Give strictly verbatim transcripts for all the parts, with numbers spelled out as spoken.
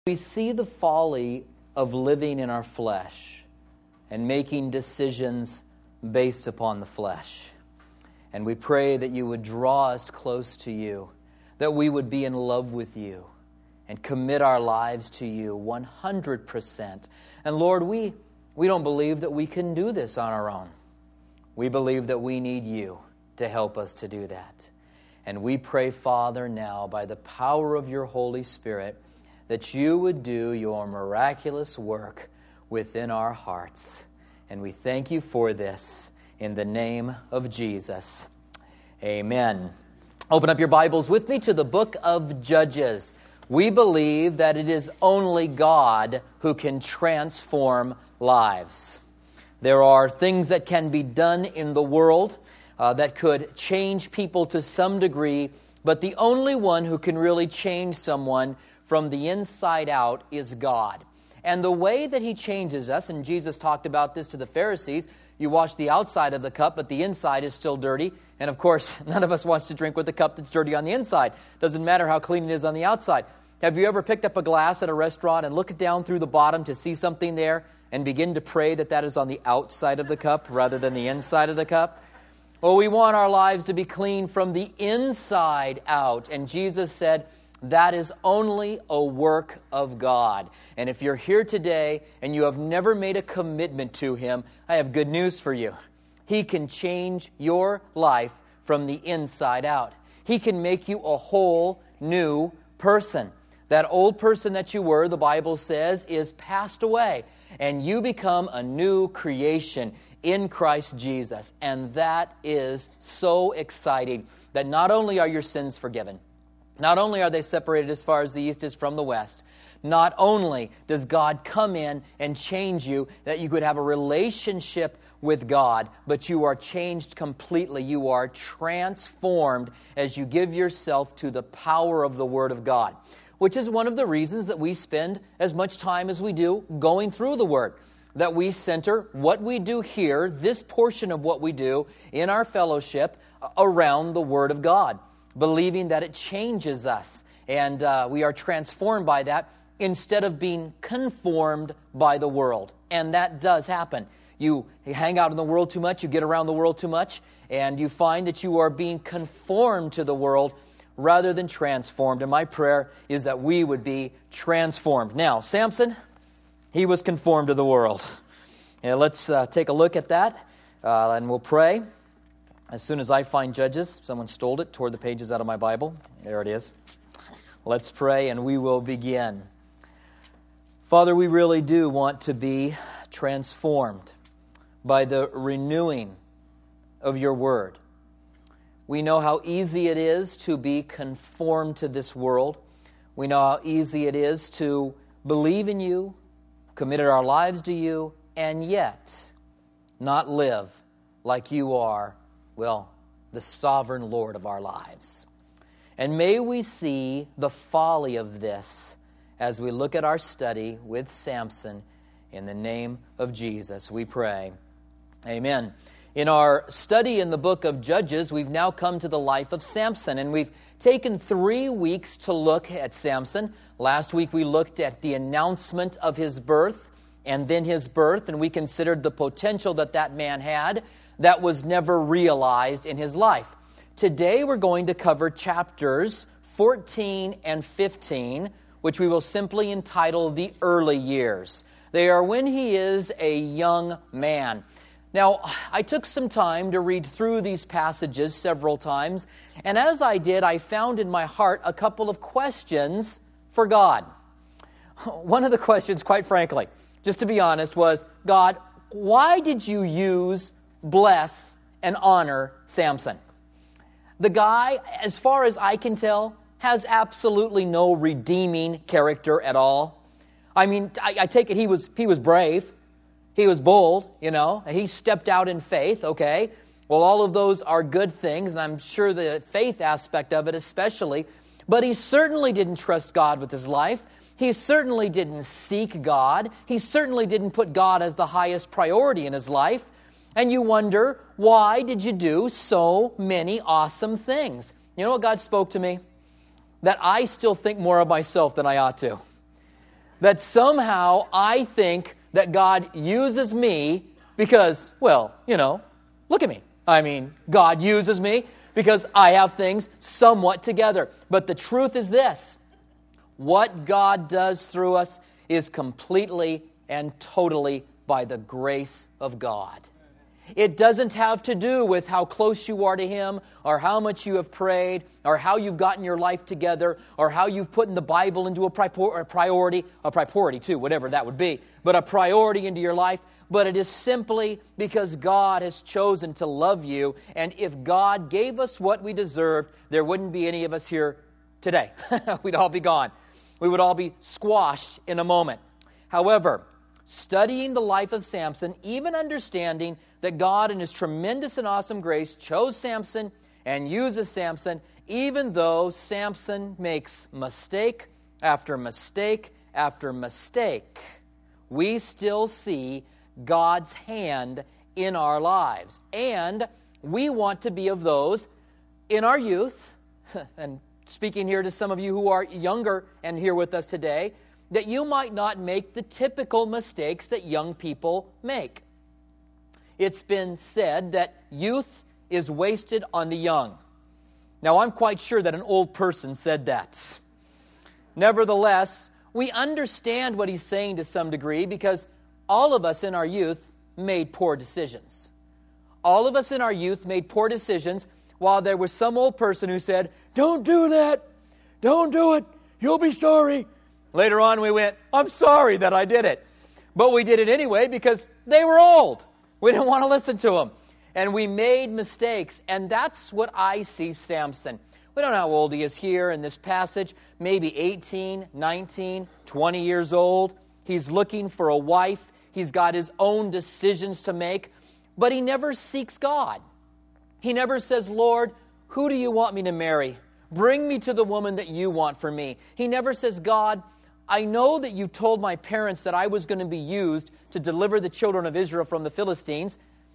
We see the folly of living in our flesh and making decisions based upon the flesh. And we pray that you would draw us close to you, that we would be in love with you and commit our lives to you one hundred percent. And Lord, we, we don't believe that we can do this on our own. We believe that we need you to help us to do that. And we pray, Father, now by the power of your Holy Spirit, that you would do your miraculous work within our hearts. And we thank you for this in the name of Jesus. Amen. Open up your Bibles with me to the book of Judges. We believe that it is only God who can transform lives. There are things that can be done in the world uh, that could change people to some degree, but the only one who can really change someone from the inside out is God. And the way that He changes us, and Jesus talked about this to the Pharisees, you wash the outside of the cup, but the inside is still dirty. And of course, none of us wants to drink with the cup that's dirty on the inside. Doesn't matter how clean it is on the outside. Have you ever picked up a glass at a restaurant and looked down through the bottom to see something there and begin to pray that that is on the outside of the cup rather than the inside of the cup? Well, we want our lives to be clean from the inside out. And Jesus said, that is only a work of God. And if you're here today and you have never made a commitment to Him, I have good news for you. He can change your life from the inside out. He can make you a whole new person. That old person that you were, the Bible says, is passed away. And you become a new creation in Christ Jesus. And that is so exciting that not only are your sins forgiven, not only are they separated as far as the east is from the west, not only does God come in and change you, that you could have a relationship with God, but you are changed completely. You are transformed as you give yourself to the power of the Word of God, which is one of the reasons that we spend as much time as we do going through the Word, that we center what we do here, this portion of what we do in our fellowship, around the Word of God, believing that it changes us, and uh, we are transformed by that instead of being conformed by the world. And that does happen. You hang out in the world too much, you get around the world too much, and you find that you are being conformed to the world rather than transformed. And my prayer is that we would be transformed. Now, Samson, he was conformed to the world. And let's uh, take a look at that, uh, and we'll pray. As soon as I find Judges, someone stole it, tore the pages out of my Bible. There it is. Let's pray and we will begin. Father, we really do want to be transformed by the renewing of your Word. We know how easy it is to be conformed to this world. We know how easy it is to believe in you, committed our lives to you, and yet not live like you are, well, the sovereign Lord of our lives. And may we see the folly of this as we look at our study with Samson. In the name of Jesus, we pray. Amen. In our study in the book of Judges, we've now come to the life of Samson, and we've taken three weeks to look at Samson. Last week we looked at the announcement of his birth, and then his birth, and we considered the potential that that man had that was never realized in his life. Today we're going to cover chapters fourteen and fifteen, which we will simply entitle the early years. They are when he is a young man. Now, I took some time to read through these passages several times, and as I did, I found in my heart a couple of questions for God. One of the questions, quite frankly, just to be honest, was, God, why did you use, bless, and honor Samson? The guy, as far as I can tell, has absolutely no redeeming character at all. I mean, I, I take it he was he was brave. He was bold, you know. He stepped out in faith, okay. Well, all of those are good things, and I'm sure the faith aspect of it especially. But he certainly didn't trust God with his life. He certainly didn't seek God. He certainly didn't put God as the highest priority in his life. And you wonder, why did you do so many awesome things? You know what God spoke to me? That I still think more of myself than I ought to. that somehow I think that God uses me because, well, you know, look at me. I mean, God uses me because I have things somewhat together. But the truth is this: what God does through us is completely and totally by the grace of God. It doesn't have to do with how close you are to Him, or how much you have prayed, or how you've gotten your life together, or how you've put in the Bible into a priority, a priority too, whatever that would be, but a priority into your life. But it is simply because God has chosen to love you, and if God gave us what we deserved, there wouldn't be any of us here today. We'd all be gone. We would all be squashed in a moment. However, studying the life of Samson, even understanding that God in His tremendous and awesome grace chose Samson and uses Samson, even though Samson makes mistake after mistake after mistake, we still see God's hand in our lives. And we want to be of those in our youth, and speaking here to some of you who are younger and here with us today, that you might not make the typical mistakes that young people make. It's been said that youth is wasted on the young. Now, I'm quite sure that an old person said that. Nevertheless, we understand what he's saying to some degree, because all of us in our youth made poor decisions. All of us in our youth made poor decisions, while there was some old person who said, "Don't do that. Don't do it. You'll be sorry." Later on we went, "I'm sorry that I did it." But we did it anyway because they were old. We didn't want to listen to them. And we made mistakes. And that's what I see Samson. We don't know how old he is here in this passage. Maybe eighteen, nineteen, twenty years old. He's looking for a wife. He's got his own decisions to make. But he never seeks God. He never says, "Lord, who do you want me to marry? Bring me to the woman that you want for me." He never says, "God, I know that you told my parents that I was going to be used to deliver the children of Israel from the Philistines.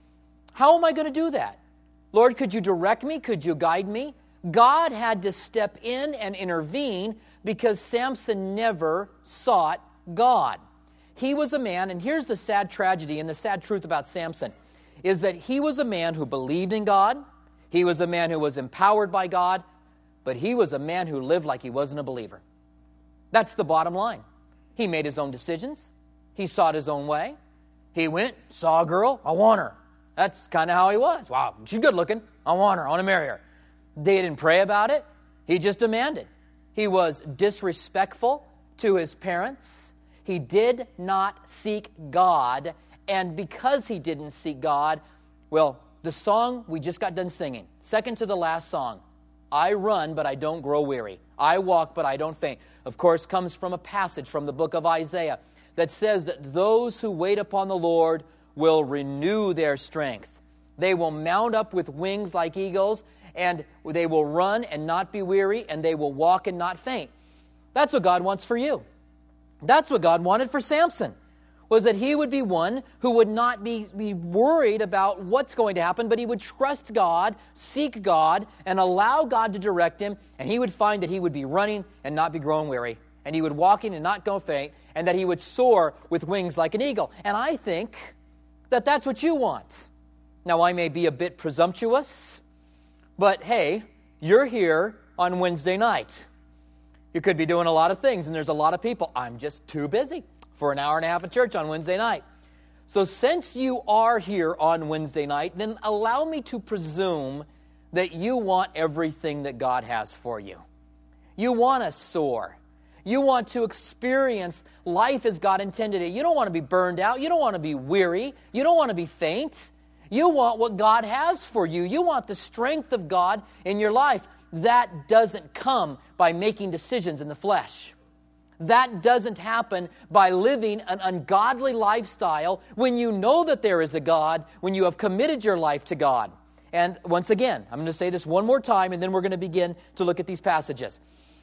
How am I going to do that? Lord, could you direct me? Could you guide me?" God had to step in and intervene because Samson never sought God. He was a man, and here's the sad tragedy and the sad truth about Samson, is that he was a man who believed in God. He was a man who was empowered by God, but he was a man who lived like he wasn't a believer. That's the bottom line. He made his own decisions. He sought his own way. He went, saw a girl, "I want her." That's kind of how he was. "Wow, she's good looking. I want her. I want to marry her." They didn't pray about it. He just demanded. He was disrespectful to his parents. He did not seek God. And because he didn't seek God, well, the song we just got done singing, second to the last song, "I run, but I don't grow weary. I walk, but I don't faint," of course, comes from a passage from the book of Isaiah that says that those who wait upon the Lord will renew their strength. They will mount up with wings like eagles, and they will run and not be weary, and they will walk and not faint. That's what God wants for you. That's what God wanted for Samson, was that he would be one who would not be, be worried about what's going to happen, but he would trust God, seek God, and allow God to direct him, and he would find that he would be running and not be growing weary, and he would walking and not go faint, and that he would soar with wings like an eagle. And I think that that's what you want. Now, I may be a bit presumptuous, but hey, you're here on Wednesday night. You could be doing a lot of things, and there's a lot of people. I'm just too busy for an hour and a half of church on Wednesday night. So since you are here on Wednesday night, then allow me to presume that you want everything that God has for you. You want to soar. You want to experience life as God intended it. You don't want to be burned out. You don't want to be weary. You don't want to be faint. You want what God has for you. You want the strength of God in your life. That doesn't come by making decisions in the flesh. That doesn't happen by living an ungodly lifestyle when you know that there is a God, when you have committed your life to God. And once again, I'm going to say this one more time, and then we're going to begin to look at these passages.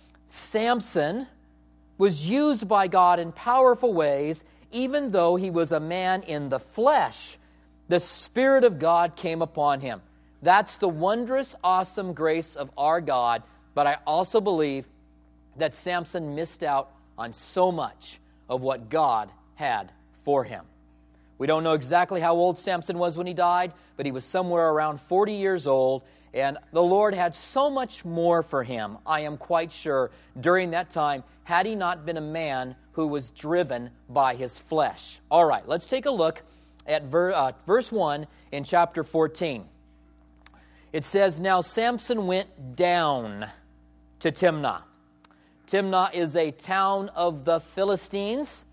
Samson was used by God in powerful ways, even though he was a man in the flesh. The Spirit of God came upon him. That's the wondrous, awesome grace of our God. But I also believe that Samson missed out on so much, of what God had for him. We don't know exactly how old Samson was when he died, but he was somewhere around forty years old, and the Lord had so much more for him, I am quite sure, during that time, had he not been a man who was driven by his flesh. All right, let's take a look at ver, uh, verse one in chapter fourteen. It says, "Now Samson went down to Timnah." Timnah is a town of the Philistines.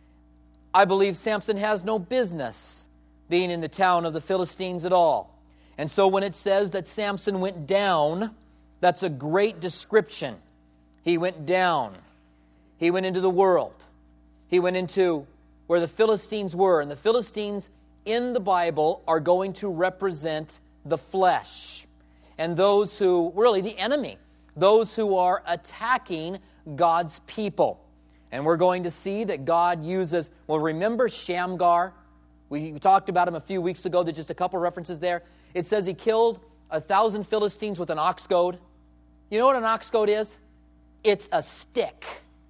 I believe Samson has no business being in the town of the Philistines at all. And so when it says that Samson went down, that's a great description. He went down. He went into the world. He went into where the Philistines were. And the Philistines in the Bible are going to represent the flesh. And those who, really the enemy, those who are attacking God's people. And we're going to see that God uses, well, remember Shamgar? We talked about him a few weeks ago. There's just a couple references there. It says he killed a thousand Philistines with an ox goad. You know what an ox goad is? It's a stick.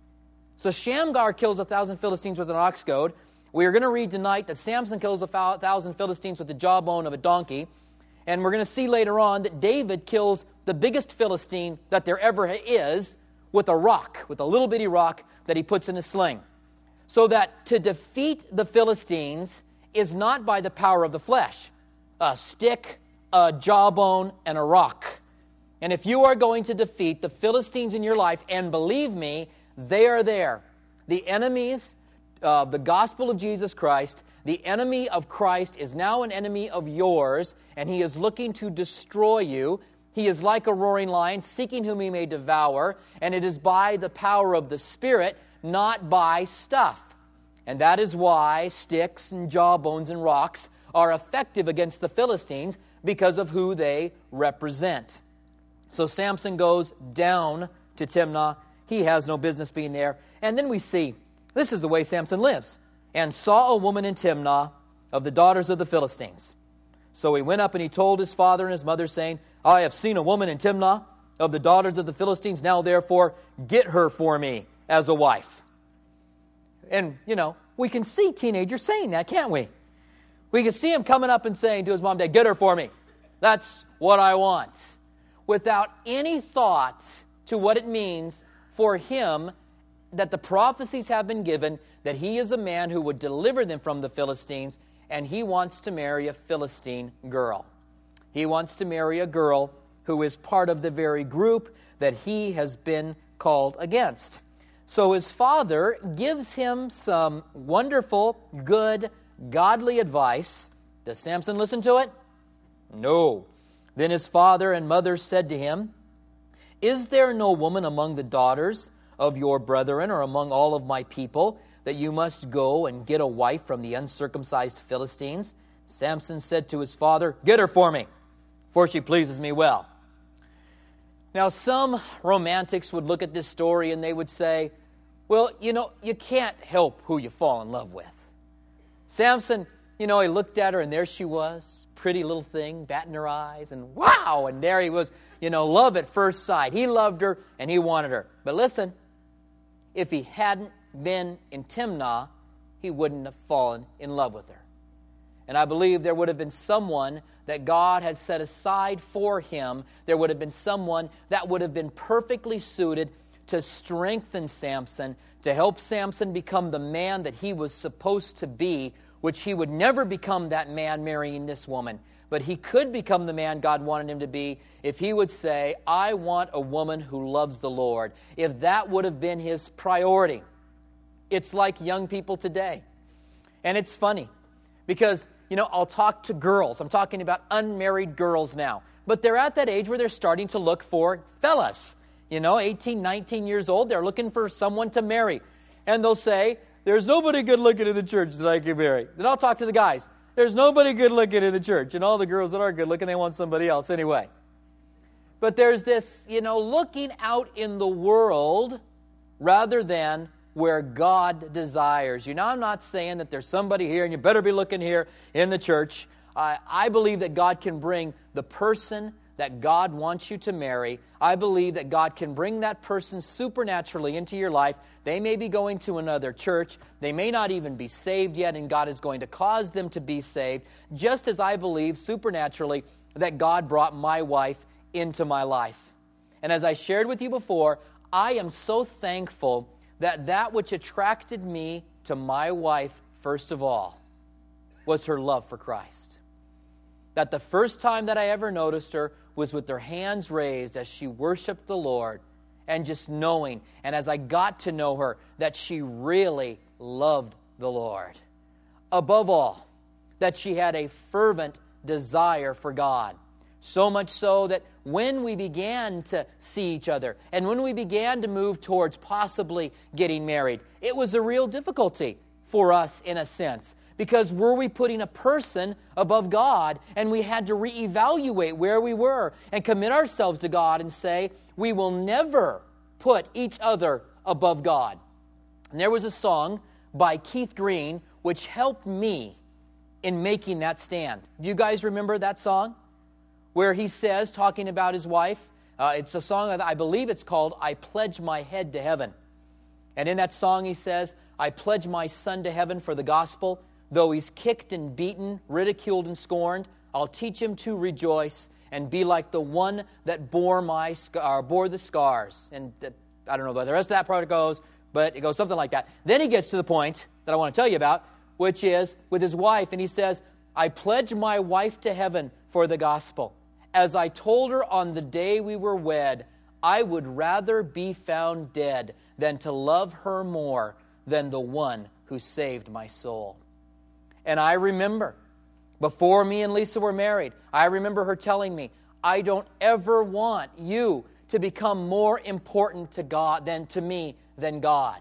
So Shamgar kills a thousand Philistines with an ox goad. We are going to read tonight that Samson kills a thousand Philistines with the jawbone of a donkey. And we're going to see later on that David kills the biggest Philistine that there ever is with a rock, with a little bitty rock that he puts in a sling. So that to defeat the Philistines is not by the power of the flesh. A stick, a jawbone, and a rock. And if you are going to defeat the Philistines in your life, and believe me, they are there. The enemies of the gospel of Jesus Christ, the enemy of Christ is now an enemy of yours, and he is looking to destroy you. He is like a roaring lion, seeking whom he may devour, and it is by the power of the Spirit, not by stuff. And that is why sticks and jawbones and rocks are effective against the Philistines, because of who they represent. So Samson goes down to Timnah. He has no business being there. And then we see, this is the way Samson lives. "And saw a woman in Timnah of the daughters of the Philistines. So he went up and he told his father and his mother, saying, I have seen a woman in Timnah of the daughters of the Philistines. Now therefore get her for me as a wife." And, you know, we can see teenagers saying that, can't we? We can see him coming up and saying to his mom, "Dad, get her for me. That's what I want." Without any thought to what it means for him that the prophecies have been given, that he is a man who would deliver them from the Philistines, and he wants to marry a Philistine girl. He wants to marry a girl who is part of the very group that he has been called against. So his father gives him some wonderful, good, godly advice. Does Samson listen to it? No. Then his father and mother said to him, "Is there no woman among the daughters of your brethren or among all of my people that you must go and get a wife from the uncircumcised Philistines?" Samson said to his father, "Get her for me, for she pleases me well." Now, some romantics would look at this story and they would say, well, you know, you can't help who you fall in love with. Samson, you know, he looked at her and there she was, pretty little thing, batting her eyes, and wow, and there he was, you know, love at first sight. He loved her and he wanted her. But listen, if he hadn't been in Timnah, he wouldn't have fallen in love with her. And I believe there would have been someone that God had set aside for him. There would have been someone that would have been perfectly suited to strengthen Samson, to help Samson become the man that he was supposed to be, which he would never become that man marrying this woman. But he could become the man God wanted him to be if he would say, "I want a woman who loves the Lord." If that would have been his priority. It's like young people today. And it's funny because, you know, I'll talk to girls. I'm talking about unmarried girls now. But they're at that age where they're starting to look for fellas. You know, eighteen, nineteen years old, they're looking for someone to marry. And they'll say, "There's nobody good looking in the church that I can marry." Then I'll talk to the guys. "There's nobody good looking in the church." And all the girls that are good looking, they want somebody else anyway. But there's this, you know, looking out in the world rather than where God desires you. Now, I'm not saying that there's somebody here and you better be looking here in the church. I, I believe that God can bring the person that God wants you to marry. I believe that God can bring that person supernaturally into your life. They may be going to another church. They may not even be saved yet, and God is going to cause them to be saved, just as I believe supernaturally that God brought my wife into my life. And as I shared with you before, I am so thankful that that which attracted me to my wife, first of all, was her love for Christ. That the first time that I ever noticed her was with her hands raised as she worshiped the Lord, and just knowing, and as I got to know her, that she really loved the Lord. Above all, that she had a fervent desire for God. So much so that when we began to see each other, and when we began to move towards possibly getting married, it was a real difficulty for us in a sense. Because were we putting a person above God, and we had to reevaluate where we were and commit ourselves to God and say, we will never put each other above God. And there was a song by Keith Green which helped me in making that stand. Do you guys remember that song? Where he says, talking about his wife, uh, it's a song, I believe it's called, I Pledge My Head to Heaven. And in that song he says, I pledge my son to heaven for the gospel. Though he's kicked and beaten, ridiculed and scorned, I'll teach him to rejoice and be like the one that bore my uh, bore the scars. And uh, I don't know where the rest of that part goes, but it goes something like that. Then he gets to the point that I want to tell you about, which is with his wife, and he says, I pledge my wife to heaven for the gospel. As I told her on the day we were wed, I would rather be found dead than to love her more than the one who saved my soul. And I remember, before me and Lisa were married, I remember her telling me, I don't ever want you to become more important to God than to me than God.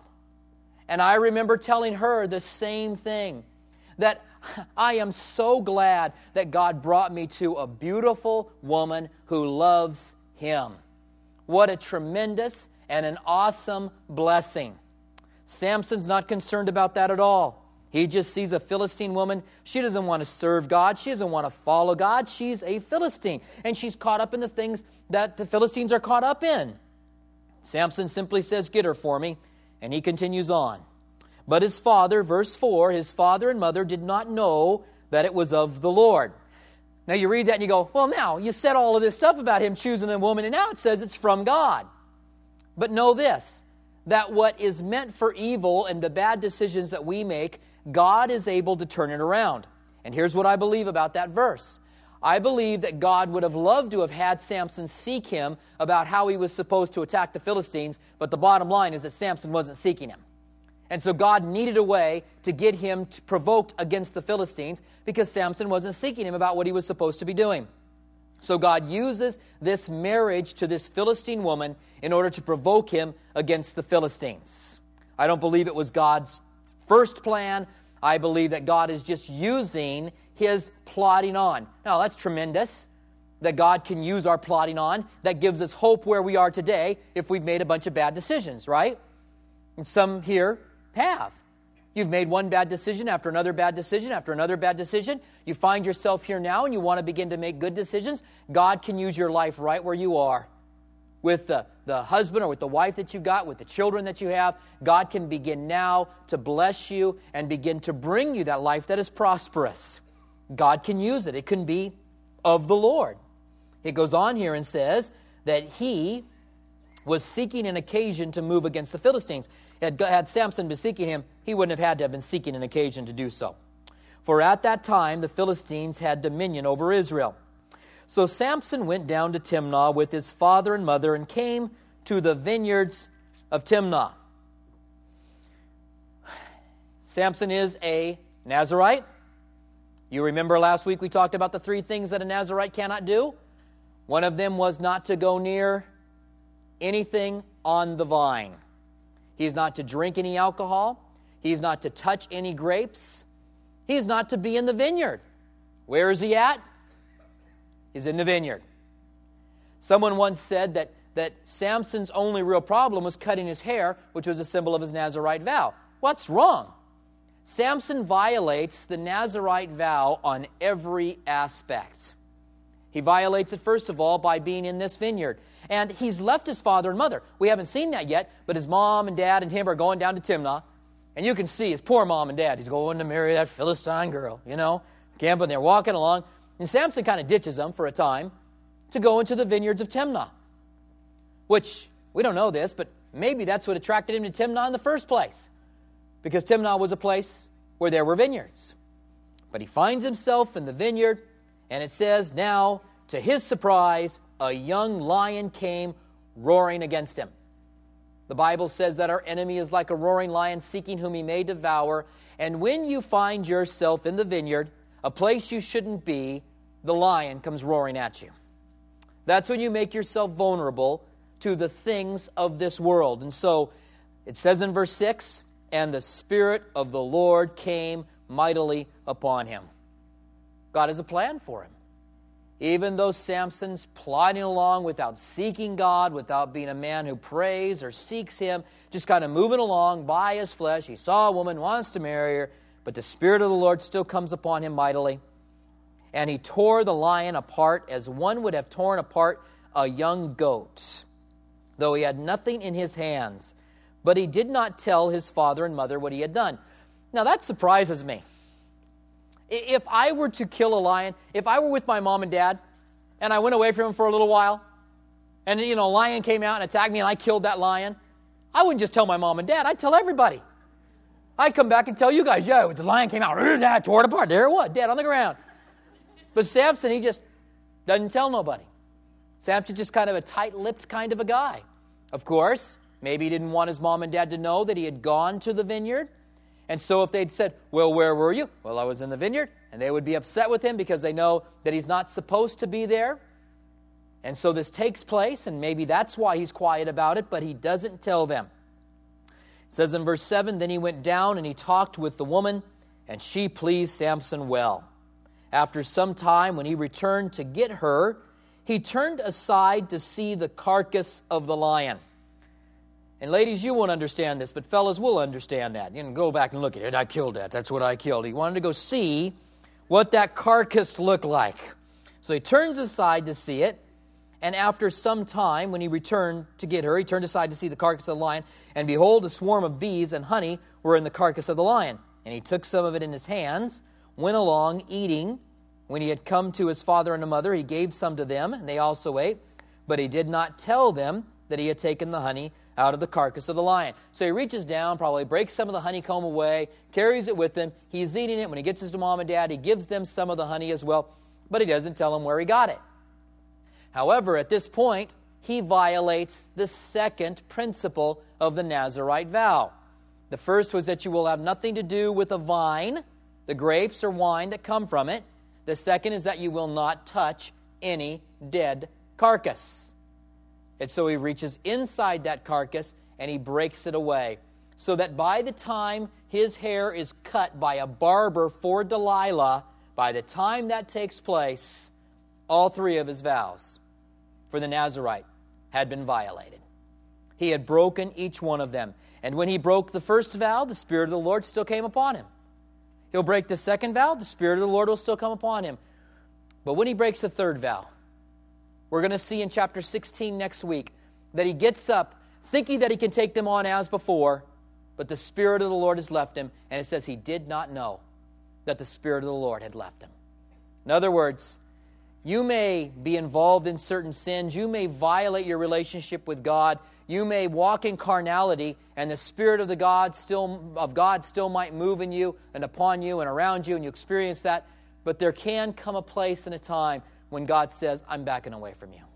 And I remember telling her the same thing, that I am so glad that God brought me to a beautiful woman who loves Him. What a tremendous and an awesome blessing. Samson's not concerned about that at all. He just sees a Philistine woman. She doesn't want to serve God. She doesn't want to follow God. She's a Philistine. And she's caught up in the things that the Philistines are caught up in. Samson simply says, get her for me. And he continues on. But his father, verse four, his father and mother did not know that it was of the Lord. Now you read that and you go, well, now you said all of this stuff about him choosing a woman, and now it says it's from God. But know this, that what is meant for evil and the bad decisions that we make, God is able to turn it around. And here's what I believe about that verse. I believe that God would have loved to have had Samson seek him about how he was supposed to attack the Philistines, but the bottom line is that Samson wasn't seeking him. And so God needed a way to get him to provoked against the Philistines because Samson wasn't seeking him about what he was supposed to be doing. So God uses this marriage to this Philistine woman in order to provoke him against the Philistines. I don't believe it was God's first plan. I believe that God is just using His plotting on. Now, that's tremendous that God can use our plotting on. That gives us hope where we are today if we've made a bunch of bad decisions, right? And some here have. You've made one bad decision after another bad decision after another bad decision. You find yourself here now and you want to begin to make good decisions. God can use your life right where you are. With the, the husband or with the wife that you've got, with the children that you have, God can begin now to bless you and begin to bring you that life that is prosperous. God can use it. It can be of the Lord. It goes on here and says that he was seeking an occasion to move against the Philistines. Had, had Samson been seeking him, he wouldn't have had to have been seeking an occasion to do so. For at that time, the Philistines had dominion over Israel. So Samson went down to Timnah with his father and mother and came to the vineyards of Timnah. Samson is a Nazirite. You remember last week we talked about the three things that a Nazirite cannot do? One of them was not to go near anything on the vine. He's not to drink any alcohol. He's not to touch any grapes. He's not to be in the vineyard. Where is he at? He's in the vineyard. Someone once said that, that Samson's only real problem was cutting his hair, which was a symbol of his Nazirite vow. What's wrong? Samson violates the Nazirite vow on every aspect. He violates it, first of all, by being in this vineyard. And he's left his father and mother. We haven't seen that yet, but his mom and dad and him are going down to Timnah. And you can see his poor mom and dad. He's going to marry that Philistine girl, you know. Camping, they're walking along. And Samson kind of ditches them for a time to go into the vineyards of Timnah. Which, we don't know this, but maybe that's what attracted him to Timnah in the first place. Because Timnah was a place where there were vineyards. But he finds himself in the vineyard, and it says, now, to his surprise, a young lion came roaring against him. The Bible says that our enemy is like a roaring lion seeking whom he may devour. And when you find yourself in the vineyard, a place you shouldn't be, the lion comes roaring at you. That's when you make yourself vulnerable to the things of this world. And so it says in verse six, and the Spirit of the Lord came mightily upon him. God has a plan for him. Even though Samson's plodding along without seeking God, without being a man who prays or seeks him, just kind of moving along by his flesh. He saw a woman, wants to marry her, but the Spirit of the Lord still comes upon him mightily. And he tore the lion apart as one would have torn apart a young goat, though he had nothing in his hands. But he did not tell his father and mother what he had done. Now that surprises me. If I were to kill a lion, if I were with my mom and dad, and I went away from him for a little while, and, you know, a lion came out and attacked me and I killed that lion, I wouldn't just tell my mom and dad, I'd tell everybody. I'd come back and tell you guys, yo, the lion came out, I tore it apart, there it was, dead on the ground. But Samson, he just doesn't tell nobody. Samson's just kind of a tight-lipped kind of a guy. Of course, maybe he didn't want his mom and dad to know that he had gone to the vineyard. And so if they'd said, well, where were you? Well, I was in the vineyard. And they would be upset with him because they know that he's not supposed to be there. And so this takes place, and maybe that's why he's quiet about it, but he doesn't tell them. It says in verse seven, then he went down and he talked with the woman, and she pleased Samson well. After some time, when he returned to get her, he turned aside to see the carcass of the lion. And ladies, you won't understand this, but fellas will understand that. You can go back and look at it. I killed that. That's what I killed. He wanted to go see what that carcass looked like. So he turns aside to see it. And after some time, when he returned to get her, he turned aside to see the carcass of the lion. And behold, a swarm of bees and honey were in the carcass of the lion. And he took some of it in his hands, went along eating. When he had come to his father and mother, he gave some to them, and they also ate. But he did not tell them that he had taken the honey out of the carcass of the lion. So he reaches down, probably breaks some of the honeycomb away, carries it with him. He's eating it. When he gets his mom and dad, he gives them some of the honey as well, but he doesn't tell them where he got it. However, at this point, he violates the second principle of the Nazirite vow. The first was that you will have nothing to do with a vine, the grapes or wine that come from it. The second is that you will not touch any dead carcass. And so he reaches inside that carcass and he breaks it away, so that by the time his hair is cut by a barber for Delilah, by the time that takes place, all three of his vows for the Nazirite had been violated. He had broken each one of them. And when he broke the first vow, the Spirit of the Lord still came upon him. He'll break the second vow, the Spirit of the Lord will still come upon him. But when he breaks the third vow, we're going to see in chapter sixteen next week that he gets up thinking that he can take them on as before, but the Spirit of the Lord has left him, and it says he did not know that the Spirit of the Lord had left him. In other words, you may be involved in certain sins, you may violate your relationship with God, you may walk in carnality, and the Spirit of the God still of God still might move in you and upon you and around you, and you experience that, but there can come a place and a time when God says, I'm backing away from you,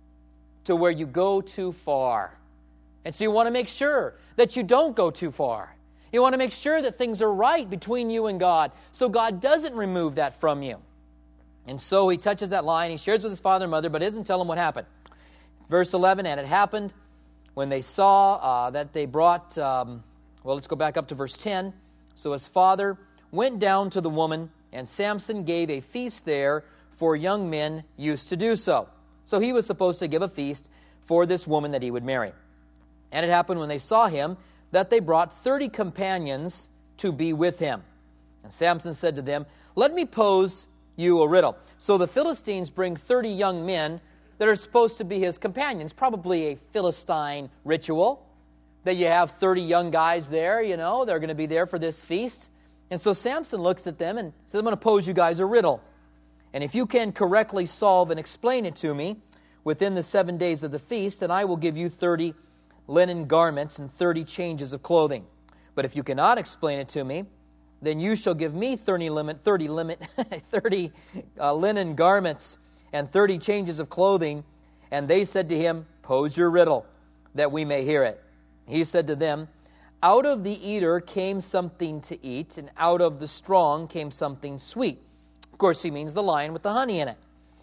to where you go too far. And so you want to make sure that you don't go too far. You want to make sure that things are right between you and God, so God doesn't remove that from you. And so he touches that lion, he shares with his father and mother, but doesn't tell them what happened. Verse eleven, and it happened when they saw uh, that they brought, um, well, let's go back up to verse ten. So his father went down to the woman, and Samson gave a feast there, for young men used to do so. So he was supposed to give a feast for this woman that he would marry. And it happened when they saw him that they brought thirty companions to be with him. And Samson said to them, let me pose you a riddle. So the Philistines bring thirty young men that are supposed to be his companions, probably a Philistine ritual, that you have thirty young guys there, you know, they're going to be there for this feast. And so Samson looks at them and says, I'm going to pose you guys a riddle. And if you can correctly solve and explain it to me within the seven days of the feast, then I will give you thirty linen garments and thirty changes of clothing. But if you cannot explain it to me, then you shall give me thirty, limit, thirty, limit, thirty uh, linen garments and thirty changes of clothing. And they said to him, pose your riddle, that we may hear it. He said to them, out of the eater came something to eat, and out of the strong came something sweet. Of course, he means the lion with the honey in it.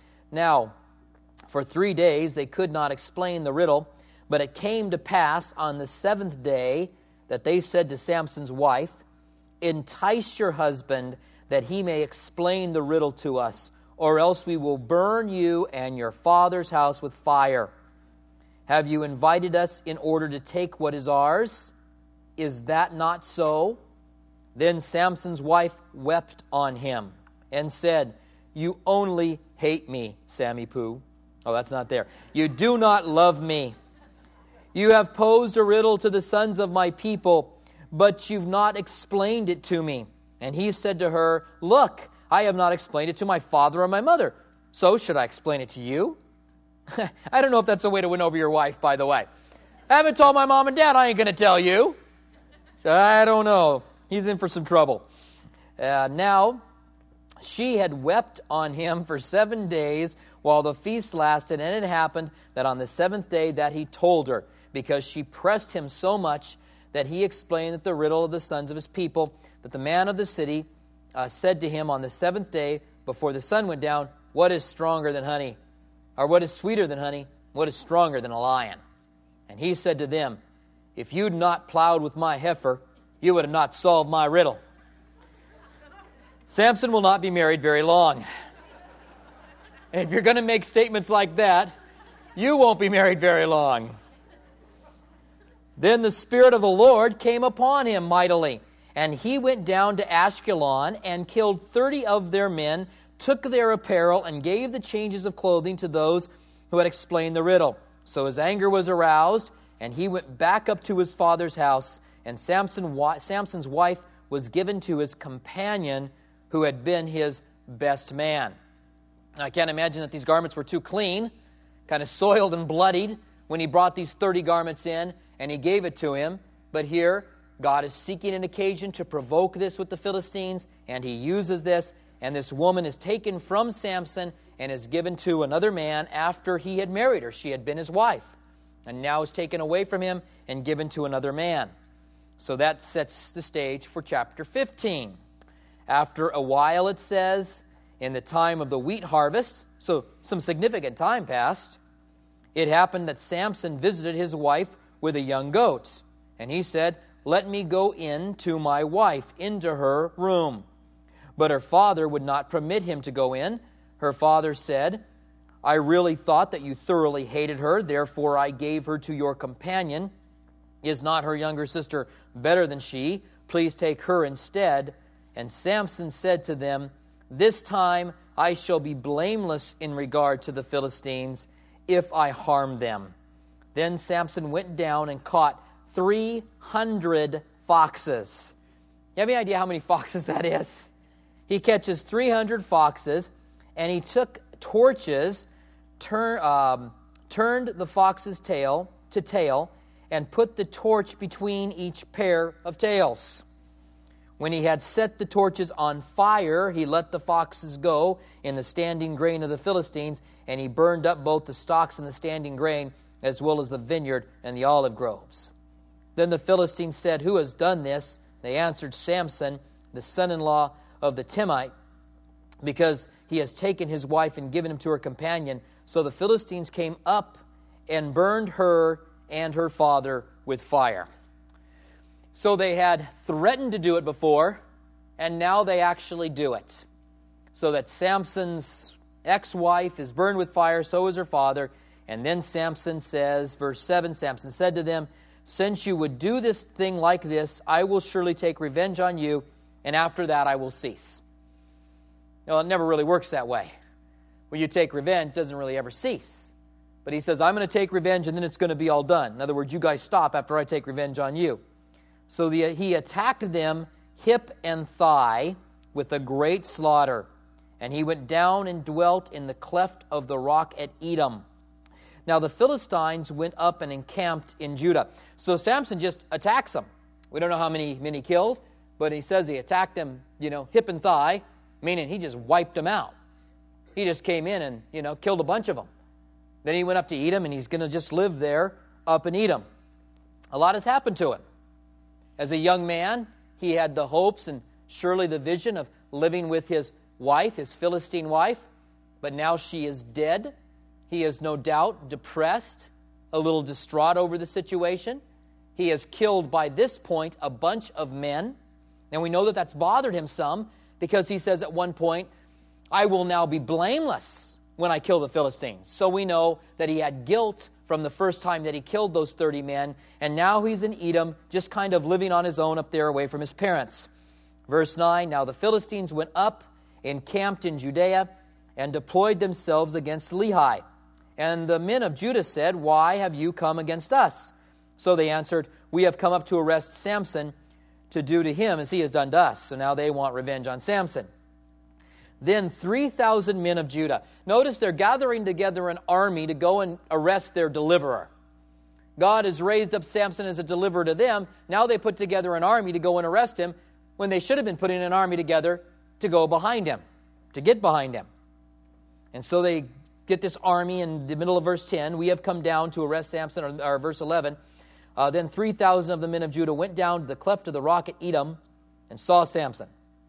Now, for three days they could not explain the riddle, but it came to pass on the seventh day that they said to Samson's wife, entice your husband that he may explain the riddle to us, or else we will burn you and your father's house with fire. Have you invited us in order to take what is ours? Is that not so? Then Samson's wife wept on him and said, you only hate me, Sammy Poo. Oh, that's not there. You do not love me. You have posed a riddle to the sons of my people, but you've not explained it to me. And he said to her, look, I have not explained it to my father or my mother. So should I explain it to you? I don't know if that's a way to win over your wife, by the way. I haven't told my mom and dad. I ain't going to tell you. So I don't know. He's in for some trouble. Uh, now, she had wept on him for seven days while the feast lasted, and it happened that on the seventh day that he told her, because she pressed him so much that he explained that the riddle of the sons of his people, that the man of the city uh, said to him on the seventh day before the sun went down, what is stronger than honey? Or what is sweeter than honey? What is stronger than a lion? And he said to them, if you'd not plowed with my heifer, you would have not solved my riddle. Samson will not be married very long. And if you're going to make statements like that, you won't be married very long. Then the Spirit of the Lord came upon him mightily, and he went down to Ashkelon and killed thirty of their men, took their apparel, and gave the changes of clothing to those who had explained the riddle. So his anger was aroused, and he went back up to his father's house, and Samson, Samson's wife was given to his companion, who had been his best man. I can't imagine that these garments were too clean, kind of soiled and bloodied when he brought these thirty garments in, and he gave it to him. But here, God is seeking an occasion to provoke this with the Philistines, and he uses this, and this woman is taken from Samson and is given to another man after he had married her. She had been his wife, and now is taken away from him and given to another man. So that sets the stage for chapter fifteen. After a while, it says, in the time of the wheat harvest, so some significant time passed, it happened that Samson visited his wife with a young goat. And he said, let me go in to my wife, into her room. But her father would not permit him to go in. Her father said, I really thought that you thoroughly hated her, therefore I gave her to your companion. Is not her younger sister better than she? Please take her instead. And Samson said to them, this time I shall be blameless in regard to the Philistines if I harm them. Then Samson went down and caught three hundred foxes. You have any idea how many foxes that is? He catches three hundred foxes, and he took torches, turn, um, turned the fox's tail to tail, and put the torch between each pair of tails. When he had set the torches on fire, he let the foxes go in the standing grain of the Philistines, and he burned up both the stalks and the standing grain, as well as the vineyard and the olive groves. Then the Philistines said, who has done this? They answered, Samson, the son-in-law of the Timnite, because he has taken his wife and given him to her companion. So the Philistines came up and burned her and her father with fire. So they had threatened to do it before, and now they actually do it. So that Samson's ex-wife is burned with fire, so is her father. And then Samson says, verse seven, Samson said to them, since you would do this thing like this, I will surely take revenge on you, and after that I will cease. Well, it never really works that way. When you take revenge, it doesn't really ever cease. But he says, I'm going to take revenge and then it's going to be all done. In other words, you guys stop after I take revenge on you. So the, he attacked them hip and thigh with a great slaughter. And he went down and dwelt in the cleft of the rock at Edom. Now the Philistines went up and encamped in Judah. So Samson just attacks them. We don't know how many, many killed, but he says he attacked them, you know, hip and thigh, meaning he just wiped them out. He just came in and, you know, killed a bunch of them. Then he went up to Edom, and he's going to just live there up in Edom. A lot has happened to him. As a young man, he had the hopes and surely the vision of living with his wife, his Philistine wife, but now she is dead. He is no doubt depressed, a little distraught over the situation. He has killed by this point a bunch of men. And we know that that's bothered him some because he says at one point, I will now be blameless when I kill the Philistines. So we know that he had guilt from the first time that he killed those thirty men, and now he's in Edom, just kind of living on his own up there away from his parents. Verse nine, now the Philistines went up, encamped in Judea, and deployed themselves against Lehi. And the men of Judah said, why have you come against us? So they answered, we have come up to arrest Samson to do to him as he has done to us. So now they want revenge on Samson. Then three thousand men of Judah. Notice they're gathering together an army to go and arrest their deliverer. God has raised up Samson as a deliverer to them. Now they put together an army to go and arrest him when they should have been putting an army together to go behind him, to get behind him. And so they get this army in the middle of verse ten. We have come down to arrest Samson, or, or verse eleven. Uh, then three thousand of the men of Judah went down to the cleft of the rock at Edom and saw Samson.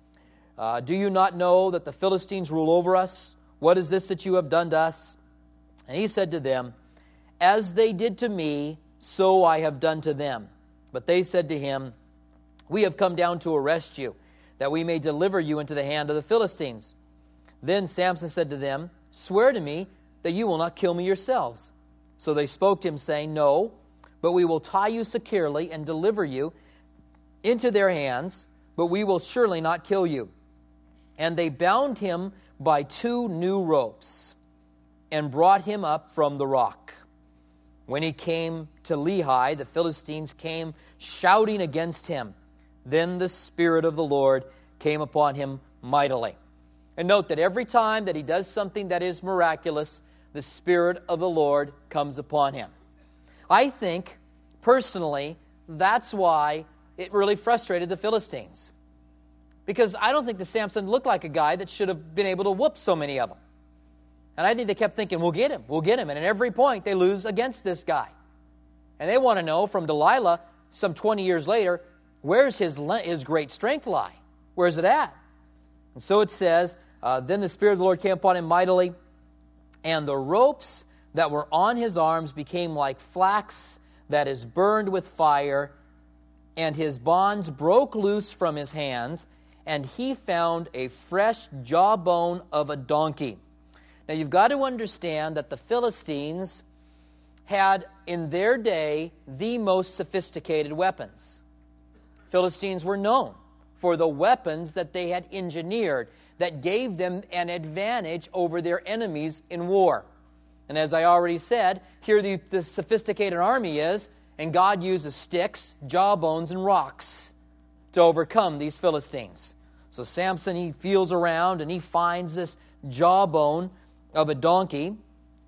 Uh, do you not know that the Philistines rule over us? What is this that you have done to us? And he said to them, as they did to me, so I have done to them. But they said to him, we have come down to arrest you, that we may deliver you into the hand of the Philistines. Then Samson said to them, swear to me that you will not kill me yourselves. So they spoke to him, saying, no, but we will tie you securely and deliver you into their hands, but we will surely not kill you. And they bound him by two new ropes and brought him up from the rock. When he came to Lehi, the Philistines came shouting against him. Then the Spirit of the Lord came upon him mightily. And note that every time that he does something that is miraculous, the Spirit of the Lord comes upon him. I think, personally, that's why it really frustrated the Philistines. Because I don't think that Samson looked like a guy that should have been able to whoop so many of them. And I think they kept thinking, we'll get him, we'll get him. And at every point, they lose against this guy. And they want to know from Delilah, some twenty years later, where's his, his great strength lie? Where's it at? And so it says, uh, then the Spirit of the Lord came upon him mightily, and the ropes that were on his arms became like flax that is burned with fire, and his bonds broke loose from his hands, and he found a fresh jawbone of a donkey. Now you've got to understand that the Philistines had in their day the most sophisticated weapons. Philistines were known for the weapons that they had engineered that gave them an advantage over their enemies in war. And as I already said, here the, the sophisticated army is, and God uses sticks, jawbones, and rocks to overcome these Philistines. So Samson, he feels around and he finds this jawbone of a donkey. And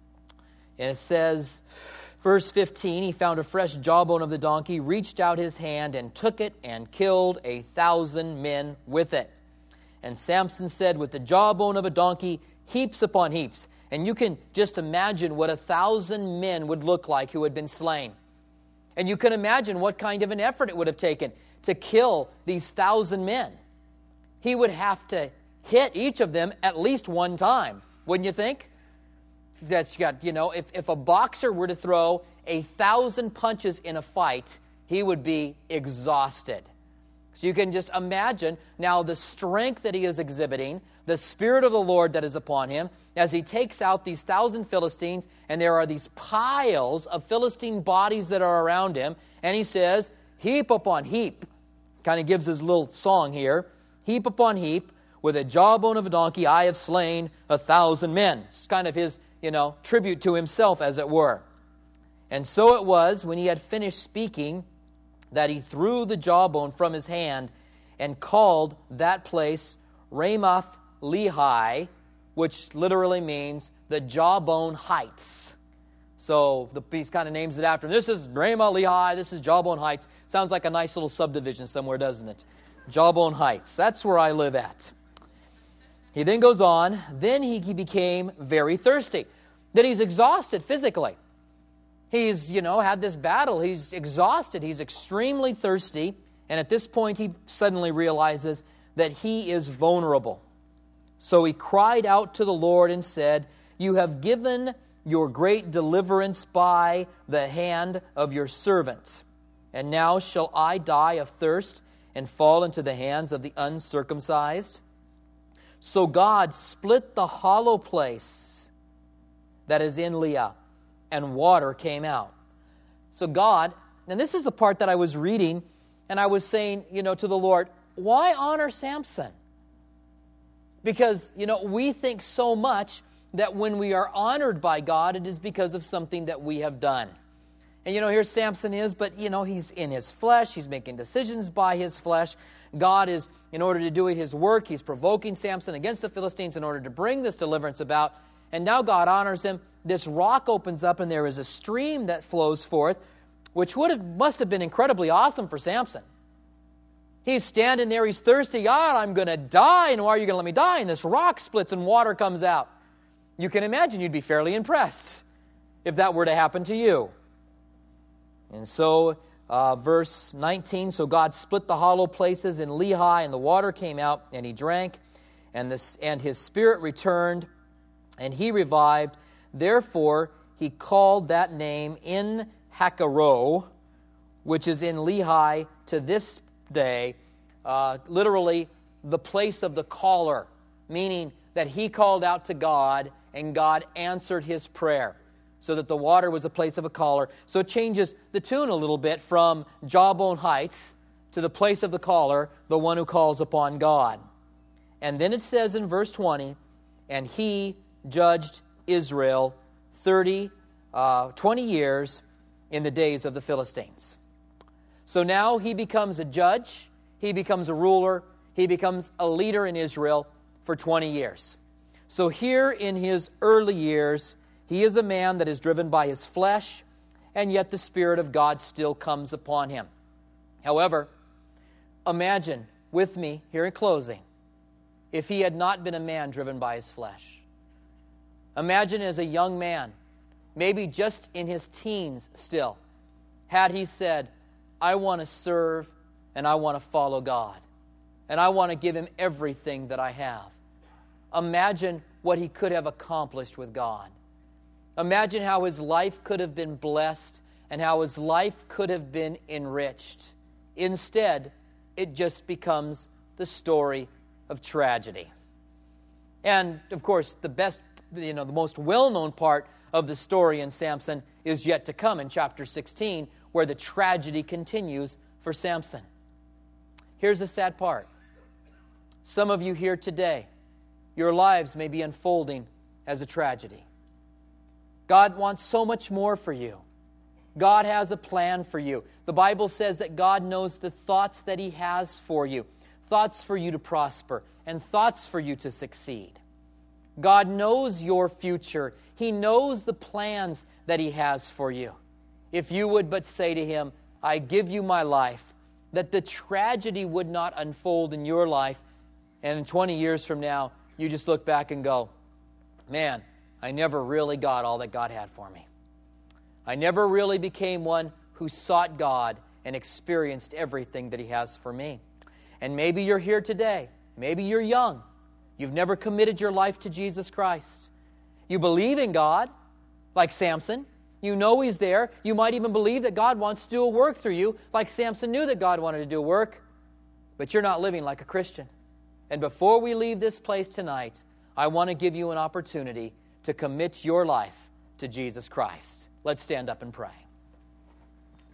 it says, verse fifteen, he found a fresh jawbone of the donkey, reached out his hand and took it and killed a thousand men with it. And Samson said, with the jawbone of a donkey, heaps upon heaps. And you can just imagine what a thousand men would look like who had been slain. And you can imagine what kind of an effort it would have taken to kill these thousand men. He would have to hit each of them at least one time, wouldn't you think? That's got, you know, if, if a boxer were to throw a thousand punches in a fight, he would be exhausted. So you can just imagine now the strength that he is exhibiting, the Spirit of the Lord that is upon him, as he takes out these thousand Philistines, and there are these piles of Philistine bodies that are around him, and he says, heap upon heap, kind of gives his little song here, heap upon heap, with a jawbone of a donkey I have slain a thousand men. It's kind of his, you know, tribute to himself, as it were. And so it was, when he had finished speaking, that he threw the jawbone from his hand and called that place Ramoth Lehi, which literally means the jawbone heights. So the piece kind of names it after him. This is Ramoth Lehi, this is Jawbone Heights. Sounds like a nice little subdivision somewhere, doesn't it? Jawbone Heights. That's where I live at. He then goes on, then he, he became very thirsty. Then he's exhausted physically. He's, you know, had this battle. He's exhausted. He's extremely thirsty. And at this point, he suddenly realizes that he is vulnerable. So he cried out to the Lord and said, "You have given your great deliverance by the hand of your servant. And now shall I die of thirst and fall into the hands of the uncircumcised?" So God split the hollow place that is in Leah, and water came out. So God, and this is the part that I was reading, and I was saying, you know, to the Lord, why honor Samson? Because, you know, we think so much that when we are honored by God, it is because of something that we have done. And, you know, here Samson is, but, you know, he's in his flesh. He's making decisions by his flesh. God is, in order to do his work, he's provoking Samson against the Philistines in order to bring this deliverance about. And now God honors him. This rock opens up, and there is a stream that flows forth, which would have, must have been incredibly awesome for Samson. He's standing there, he's thirsty. God, I'm going to die, and why are you going to let me die? And this rock splits and water comes out. You can imagine you'd be fairly impressed if that were to happen to you. And so, uh, verse nineteen, so God split the hollow places in Lehi, and the water came out, and he drank, and, this, and his spirit returned, and he revived. Therefore, he called that name En Hakkore, which is in Lehi to this day, uh, literally the place of the caller, meaning that he called out to God, and God answered his prayer, so that the water was a place of a caller. So it changes the tune a little bit from Jawbone Heights to the place of the caller, the one who calls upon God. And then it says in verse twenty, and he judged Israel thirty, uh, twenty years in the days of the Philistines. So now he becomes a judge, he becomes a ruler, he becomes a leader in Israel for twenty years. So here in his early years, he is a man that is driven by his flesh, and yet the Spirit of God still comes upon him. However, imagine with me here in closing, if he had not been a man driven by his flesh. Imagine as a young man, maybe just in his teens still, had he said, I want to serve and I want to follow God, and I want to give him everything that I have. Imagine what he could have accomplished with God. Imagine how his life could have been blessed and how his life could have been enriched. Instead, it just becomes the story of tragedy. And, of course, the best, you know, the most well-known part of the story in Samson is yet to come in chapter sixteen, where the tragedy continues for Samson. Here's the sad part. Some of you here today, your lives may be unfolding as a tragedy. God wants so much more for you. God has a plan for you. The Bible says that God knows the thoughts that he has for you, thoughts for you to prosper, and thoughts for you to succeed. God knows your future. He knows the plans that he has for you. If you would but say to him, I give you my life, that the tragedy would not unfold in your life, and in twenty years from now, you just look back and go, man, I never really got all that God had for me. I never really became one who sought God and experienced everything that he has for me. And maybe you're here today. Maybe you're young. You've never committed your life to Jesus Christ. You believe in God, like Samson. You know he's there. You might even believe that God wants to do a work through you, like Samson knew that God wanted to do a work. But you're not living like a Christian. And before we leave this place tonight, I want to give you an opportunity to commit your life to Jesus Christ. Let's stand up and pray.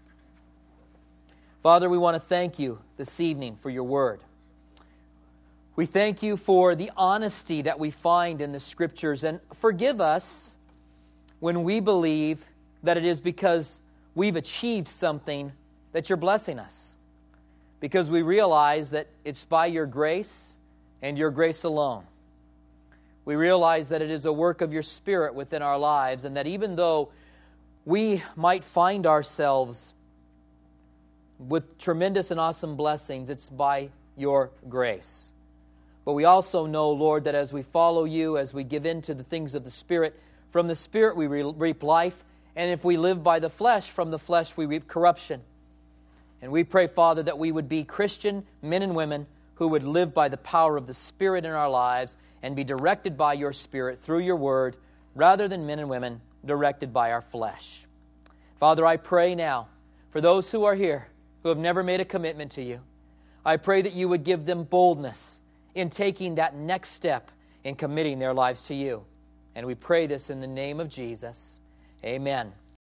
Father, we want to thank you this evening for your word. We thank you for the honesty that we find in the Scriptures, and forgive us when we believe that it is because we've achieved something that you're blessing us. Because we realize that it's by your grace and your grace alone. We realize that it is a work of your Spirit within our lives, and that even though we might find ourselves with tremendous and awesome blessings, it's by your grace. But we also know, Lord, that as we follow you, as we give in to the things of the Spirit, from the Spirit we reap life, and if we live by the flesh, from the flesh we reap corruption. And we pray, Father, that we would be Christian men and women who would live by the power of the Spirit in our lives and be directed by your Spirit through your word, rather than men and women directed by our flesh. Father, I pray now for those who are here who have never made a commitment to you. I pray that you would give them boldness in taking that next step in committing their lives to you. And we pray this in the name of Jesus. Amen.